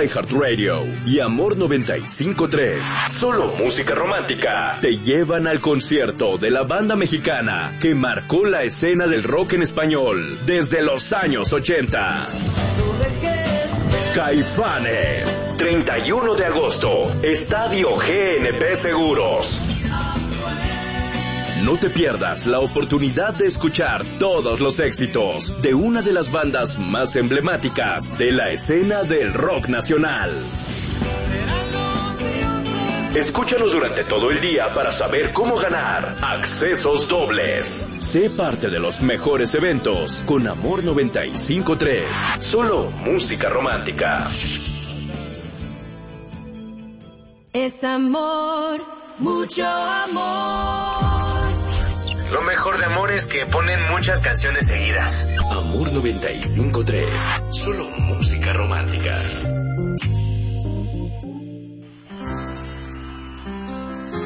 iHeartRadio y Amor 95.3, solo música romántica, te llevan al concierto de la banda mexicana que marcó la escena del rock en español desde los años 80. Caifanes, 31 de agosto, Estadio GNP Seguros. No te pierdas la oportunidad de escuchar todos los éxitos de una de las bandas más emblemáticas de la escena del rock nacional. Escúchanos durante todo el día para saber cómo ganar accesos dobles. Sé parte de los mejores eventos con Amor 95.3. Solo música romántica. Es amor, mucho amor. Lo mejor de Amor es que ponen muchas canciones seguidas. Amor 95.3. Solo música romántica.